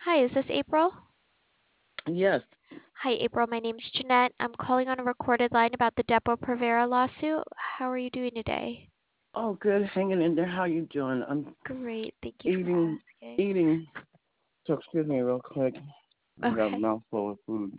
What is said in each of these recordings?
Hi, is this April? Yes. Hi, April. My name's Jeanette. I'm calling on a recorded line about the Depo-Provera lawsuit. How are you doing today? Oh, good. Hanging in there. How you doing? I'm Great. Thank you for eating, asking. eating. So excuse me real quick. I got a Okay. mouthful of food.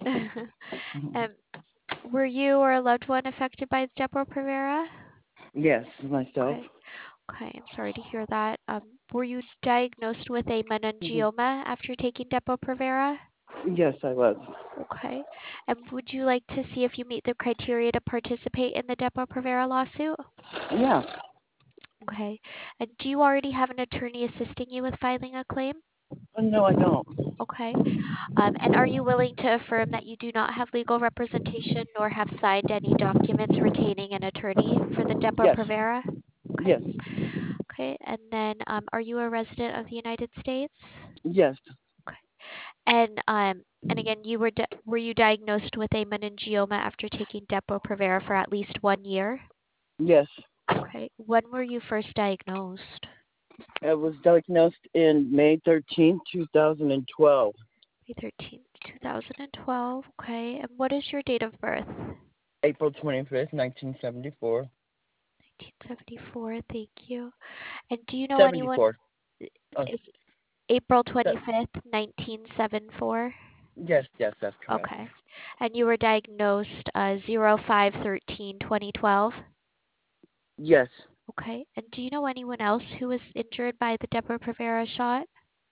um, were you or a loved one affected by Depo-Provera? Yes, myself. Okay. Okay. I'm sorry to hear that. Were you diagnosed with a Mhm. meningioma after taking Depo-Provera? Yes, I was. Okay. And would you like to see if you meet the criteria to participate in the Depo-Provera lawsuit? Yeah. Okay. And do you already have an attorney assisting you with filing a claim? No, I don't. Okay. And are you willing to affirm that you do not have legal representation nor have signed any documents retaining an attorney for the Yes. Depo-Provera? Okay. Yes. Okay. And then, are you a resident of the United States? Yes. Okay. And again, were you diagnosed with a meningioma after taking Depo-Provera for at least 1 year? Yes. Okay. When were you first diagnosed? I was diagnosed in May 13th, 2012. May 13th, 2012. Okay. And what is your date of birth? April 25th, 1974. 1974. Thank you. And do you know anyone? 74. Oh, Is April that, 25th, 1974? yes, yes, that's correct. Okay. And you were diagnosed 05/13/2012? Yes. Okay. And do you know anyone else who was injured by the Depo-Provera shot?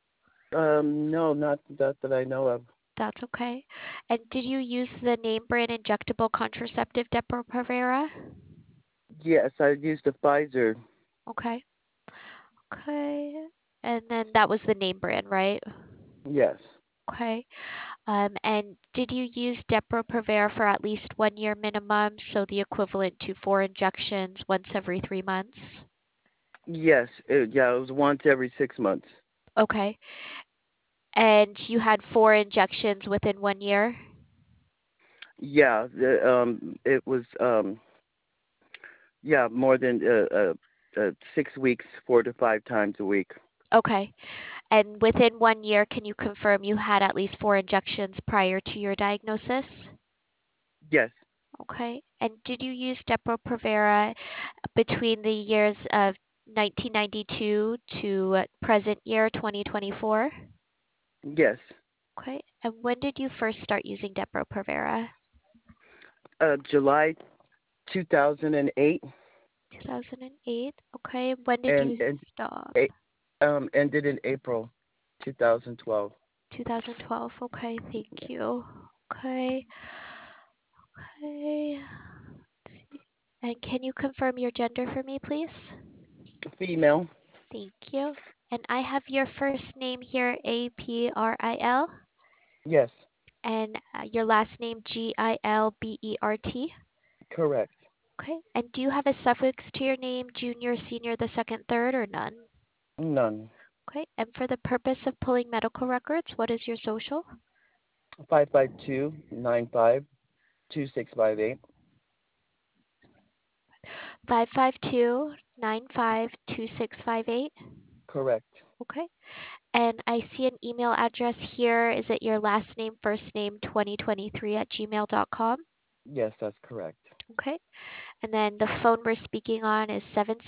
No, not that I know of. That's okay. And did you use the name brand injectable contraceptive Depo-Provera? Yes, I used a Pfizer. Okay. Okay. And then that was the name brand, right? Yes. Okay. And did you use Depo-Provera for at least 1 year minimum, so the equivalent to 4 injections once every 3 months? Yes. It was once every 6 months. Okay. And you had 4 injections within 1 year? Yeah. It was yeah, more than 6 weeks, 4 to 5 times a week. Okay. And within 1 year, can you confirm you had at least 4 injections prior to your diagnosis? Yes. Okay. And did you use Depo-Provera between the years of 1992 to present year 2024? Yes. Okay. And when did you first start using Depo-Provera? July 2008 2008. Okay. When did and you stop? a- ended in April 2012. 2012. Okay. Thank you. Okay. Okay. And can you confirm your gender for me, please? Female. Thank you. And I have your first name here, April, Yes. and your last name, Gilbert. Correct. Okay. And do you have a suffix to your name, junior, senior, the second, third, or none? None. Okay. And for the purpose of pulling medical records, what is your social? 552-95-2658. 552-95-2658. Correct. Okay. And I see an email address here. Is it your last name, first name, 2023 at gmail.com? Yes, that's correct. Okay. And then the phone we're speaking on is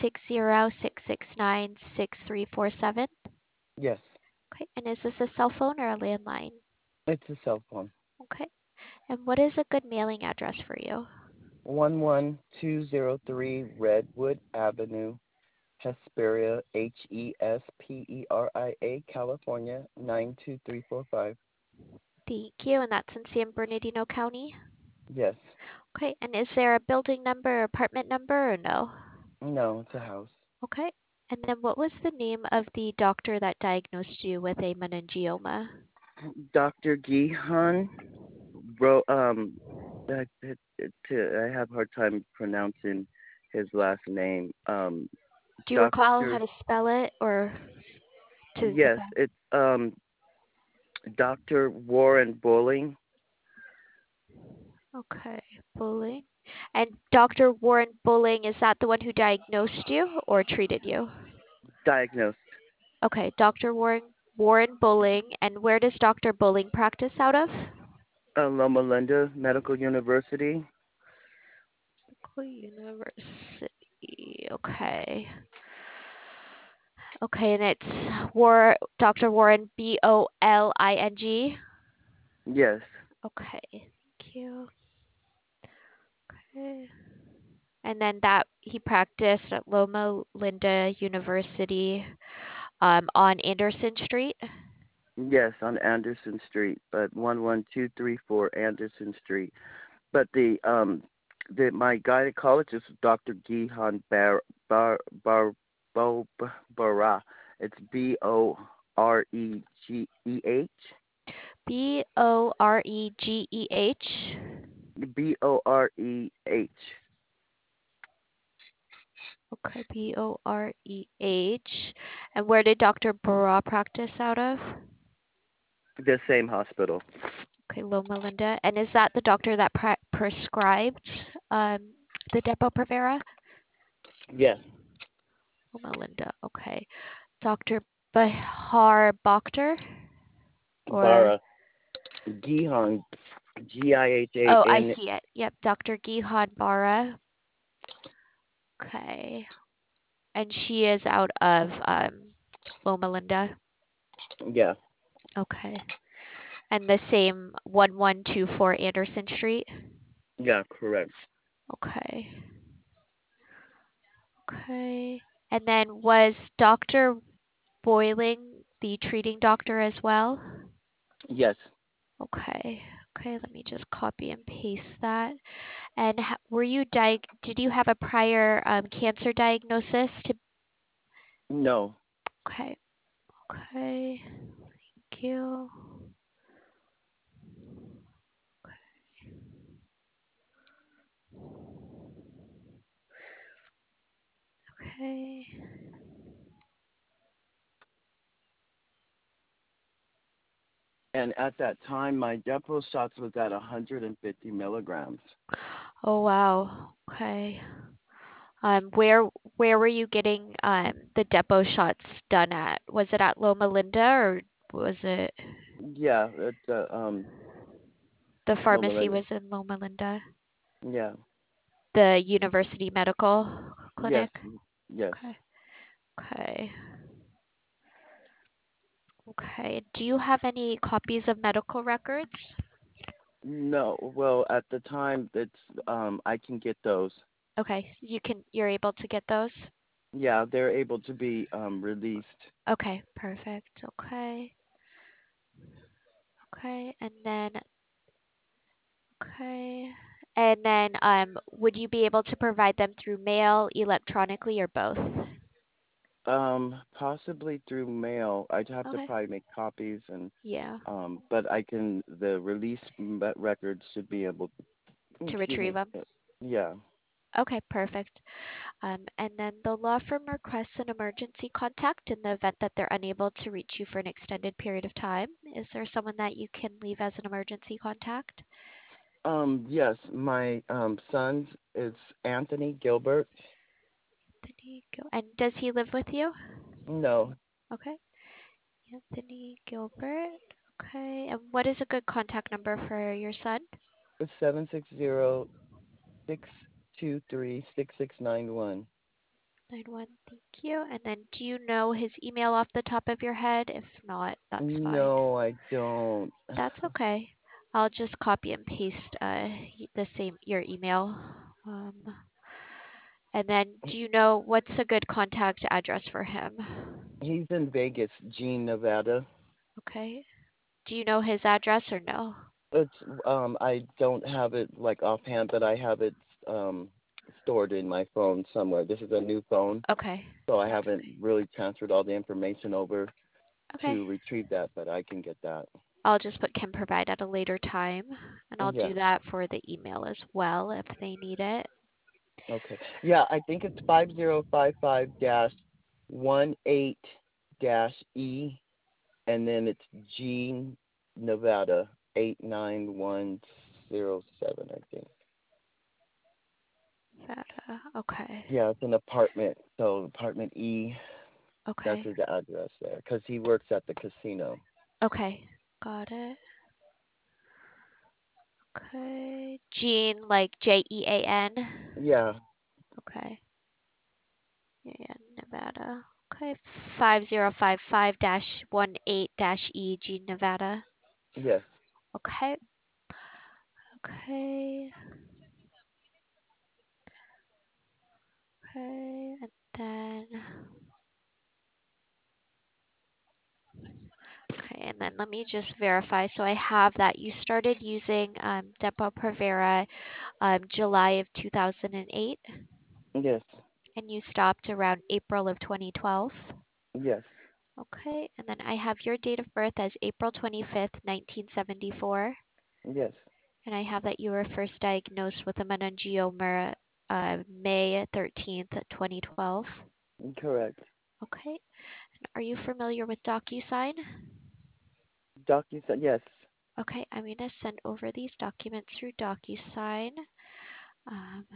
760-669-6347. Yes. Okay. And is this a cell phone or a landline? It's a cell phone. Okay. And what is a good mailing address for you? 11203 Redwood Avenue, Hesperia, Hesperia, California, 92345. Thank you. And that's in San Bernardino County? Yes. Okay. And is there a building number or apartment number or no? No, it's a house. Okay. And then what was the name of the doctor that diagnosed you with a meningioma? Dr. Gihan wrote, I have a hard time pronouncing his last name. Do you recall how Dr. to spell it or to the Yes, best? it's Dr. Warren Bowling. Okay, Bulling. And Dr. Warren Bulling, is that the one who diagnosed you or treated you? Diagnosed. Okay, Dr. Warren. Warren Bulling. And where does Dr. Bulling practice out of? Loma Linda Medical University. University. Okay. Okay, and it's Dr. Warren Bolling. Yes. Okay, thank you. Okay. And then that he practiced at Loma Linda University on Anderson Street. Yes, on Anderson Street, but 11234 Anderson Street. But my gynecologist is Dr. Gihan Bara. It's Boregeh. Boregeh. Boreh. Okay, Boreh. And where did Dr. Barra practice out of? The same hospital. Okay, Loma Linda. And is that the doctor that prescribed the Depo-Provera? Yes. Loma Linda. Okay. Dr. Bahar Bakhtar? Or, Bara. Gihan. oh, I Gihan. see it. Yep, Dr. Gihan Bara. Okay. And she is out of Loma Linda. Yeah. Okay. And the same 1124 Anderson Street? Yeah, correct. Okay. Okay. And then was Dr. Boiling the treating doctor as well? Yes. Okay. Okay, let me just copy and paste that. And did you have a prior cancer diagnosis to? No. Okay. Okay. Thank you. Okay. And at that time, my Depo shots was at 150 milligrams. Oh wow. Okay. Where were you getting the depot shots done at? Was it at Loma Linda or was it Yeah, it's the Loma pharmacy Linda. was in Loma Linda? Yeah. The University Medical Yes. Clinic? Yes. Okay. Okay. Okay. Do you have any copies of medical records? No. Well, at the time, it's I can get those. Okay. You're able to get those? Yeah, they're able to be released. Okay, perfect. Okay. Okay. Okay. And then would you be able to provide them through mail, electronically, or both? Possibly through mail. I'd have to Okay. probably make copies Yeah. but the release records should be able. To Excuse retrieve me. them? Yeah. Okay, perfect. And then the law firm requests an emergency contact in the event that they're unable to reach you for an extended period of time. Is there someone that you can leave as an emergency contact? Yes, my son is Anthony Gilbert. And does he live with you? No, Okay. Anthony Gilbert. Okay. And what is a good contact number for your son? it's 760-623-6691. 91. Thank you. And then do you know his email off the top of your head? If not, that's fine. No, I don't. That's okay. I'll just copy and paste your email. Um, and then do you know what's a good contact address for him? He's in Vegas, Gene, Nevada. Okay. Do you know his address or no? It's I don't have it like offhand, but I have it um stored in my phone somewhere. This is a new phone, Okay. so I That's haven't okay. really transferred all the information over Okay. to retrieve that, but I can get that. I'll just put can provide at a later time, and I'll Yeah. do that for the email as well if they need it. Okay. Yeah, I think it's 5055-18-E, and then it's Gene, Nevada 89107, I think. Okay. Yeah, it's an apartment, so apartment E. That's Okay. his address there, because he works at the casino. Okay. Got it. Okay. Jean, like Jean. Yeah. Okay. Yeah, Nevada. Okay. 5055-18 Jean, Nevada. Yes. Okay. Okay. Okay. And then okay, and then let me just verify. So I have that you started using Depo-Provera July of 2008, Yes. and you stopped around April of 2012. Yes. Okay, and then I have your date of birth as April 25th, 1974, Yes. and I have that you were first diagnosed with a meningioma May 13th, 2012. Correct. Okay, and are you familiar with DocuSign? DocuSign. Yes. Okay, I'm going to send over these documents through DocuSign. Um,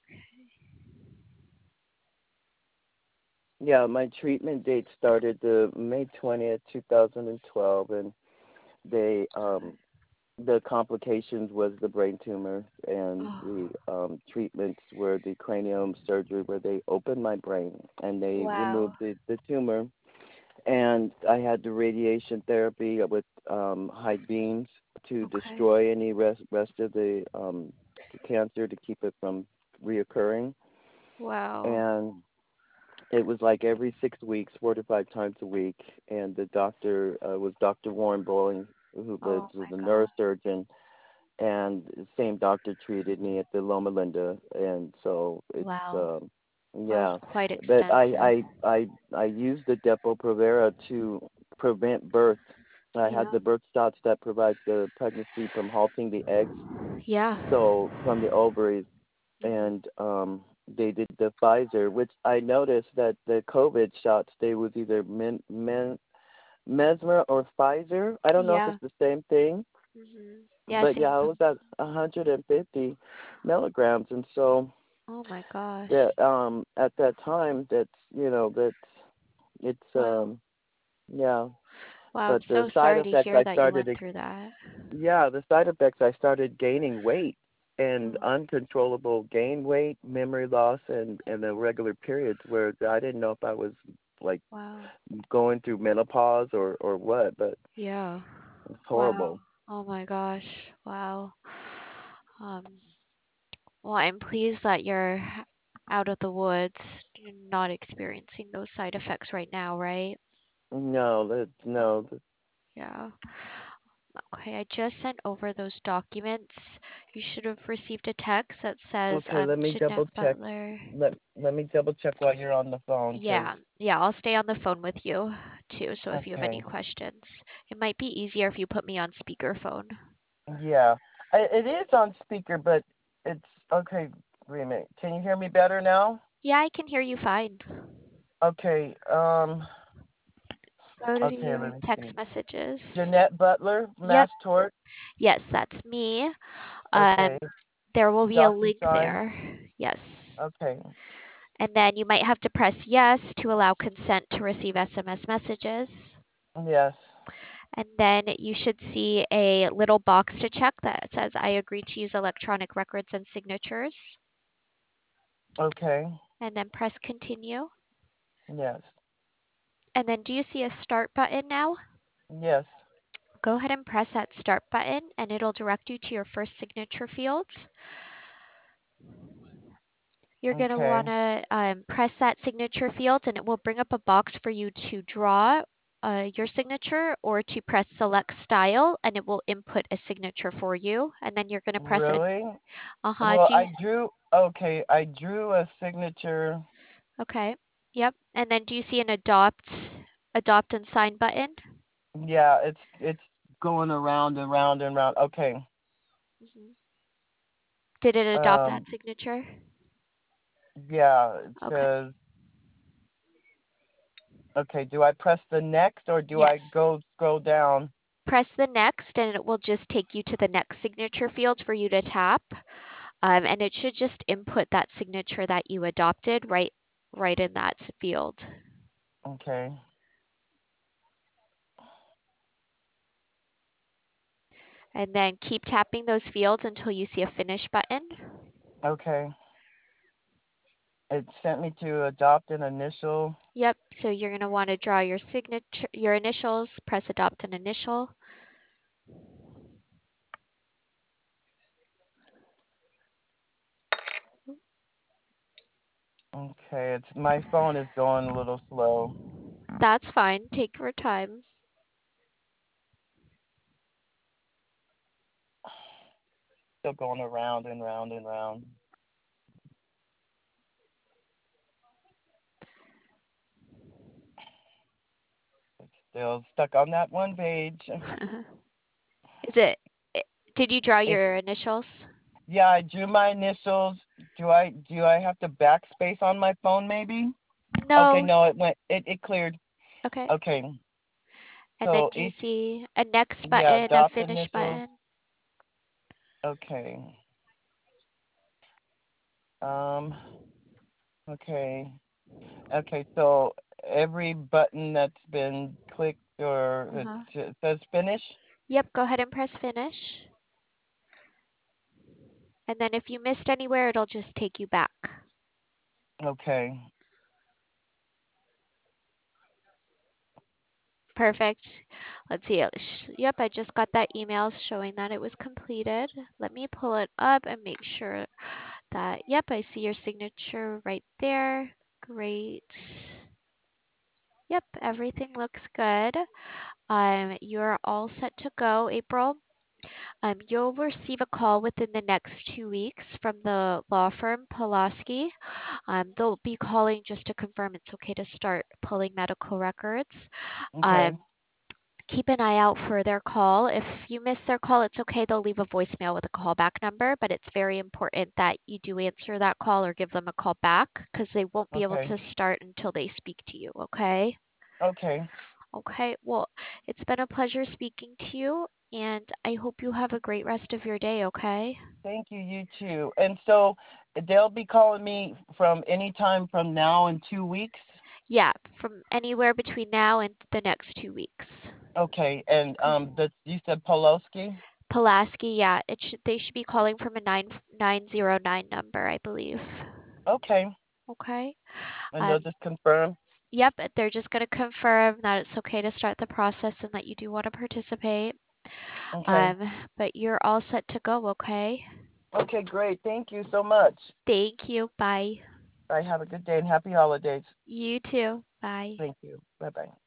Yeah, my treatment date started the May 20th, 2012, and they the complications was the brain tumor, and the oh, treatments were the cranium surgery where they opened my brain and they wow. removed the tumor, and I had the radiation therapy with high beams to Okay. destroy any rest of the cancer to keep it from reoccurring. Wow. And it was like every 6 weeks, 4 to 5 times a week. And the doctor was Dr. Warren Bowling, who Oh was my a God. neurosurgeon, and the same doctor treated me at the Loma Linda. And so it's Wow. Wow, it's yeah, quite but extensive. I used the Depo-Provera to prevent birth. I had Yeah. the birth stops that provides the pregnancy from halting the eggs, Yeah. so from the ovaries, Hmm. and they did the Pfizer, which I noticed that the COVID shots they was either Mesmer or Pfizer. I don't know if Yeah. it's the same thing, Yeah, but same. yeah, I was at 150 milligrams, and so Oh my gosh. yeah, at that time, that's it's Wow. yeah, Wow, I'm but the so side sorry to effects hear I that you started went through that. yeah, the side effects I started gaining weight and Oh, uncontrollable gain weight, memory loss, and irregular periods where I didn't know if I was like wow. going through menopause or what, but Yeah. it's Wow. horrible. Oh my gosh. Wow. Um, well, I'm pleased that you're out of the woods, you're not experiencing those side effects right now, right? No, no. Yeah. Okay, I just sent over those documents. You should have received a text that says Okay, let me Jeanette double check. Butler. Let me double check while you're on the phone, cause Yeah, yeah, I'll stay on the phone with you too. So if you have any okay. questions, it might be easier if you put me on speakerphone. Yeah, it is on speaker, but it's okay. Wait a minute. Can you hear me better now? Yeah, I can hear you fine. Okay. Go to Okay. your Let me see. text messages. Jeanette Butler, Yep, Mass Tort. yes, that's me. Okay. There will be a link DocuSign. there. Yes. Okay. And then you might have to press yes to allow consent to receive SMS messages. Yes. And then you should see a little box to check that says, I agree to use electronic records and signatures. Okay. And then press continue. Yes. And then do you see a start button now? Yes. Go ahead and press that start button and it'll direct you to your first signature field. You're going to Okay. want to press that signature field and it will bring up a box for you to draw your signature or to press select style and it will input a signature for you. And then you're going to press it. Really? Uh-huh. Well, I drew. Okay, I drew a signature. Okay. Yep. And then do you see an adopt and sign button? Yeah, it's going around and round and round. Okay. Hmm. Did it adopt Um. that signature? Yeah. It Okay. says. Okay. Do I press the next or do I Yes. go scroll down? Press the next and it will just take you to the next signature field for you to tap. And it should just input that signature that you adopted right in that field. Okay. And then keep tapping those fields until you see a finish button. Okay. It sent me to adopt an initial. Yep, so you're going to want to draw your signature, your initials, press adopt an initial. Okay, it's my phone is going a little slow. That's fine, take your time. Still going around and round and round. It's still stuck on that one page. Is it, did you draw It's your initials? Yeah, I drew my initials. Do I have to backspace on my phone maybe? Okay, No. no, it cleared. Okay. Okay. And then So do you each see a next yeah, button, a adopt finish initials. button? Okay. Um okay. Okay, so every button that's been clicked or Uh-huh. it says finish. Yep, go ahead and press finish. And then if you missed anywhere, it'll just take you back. Okay. Perfect. Let's see. Yep, I just got that email showing that it was completed. Let me pull it up and make sure that, yep, I see your signature right there. Great. Yep, everything looks good. You're all set to go, April. You'll receive a call within the next 2 weeks from the law firm Pulaski. They'll be calling just to confirm it's okay to start pulling medical records. Okay. Um, keep an eye out for their call. If you miss their call, it's okay. They'll leave a voicemail with a callback number, but it's very important that you do answer that call or give them a call back because they won't be able Okay. to start until they speak to you, okay? Okay. Okay, well, it's been a pleasure speaking to you, and I hope you have a great rest of your day, okay? Thank you, you too. And so they'll be calling me from any time from now in 2 weeks. Yeah, from anywhere between now and the next 2 weeks. Okay, and Okay. you said Poloski. Pulaski, yeah, they should be calling from a 9909 number, I believe. Okay, Okay. and they'll Um, just confirm. yep, they're just going to confirm that it's okay to start the process and that you do want to participate. Okay. Um, but you're all set to go, okay? Okay, great. Thank you so much. Thank you. Bye. I have a good day and happy holidays. You too. Bye. Thank you. Bye bye.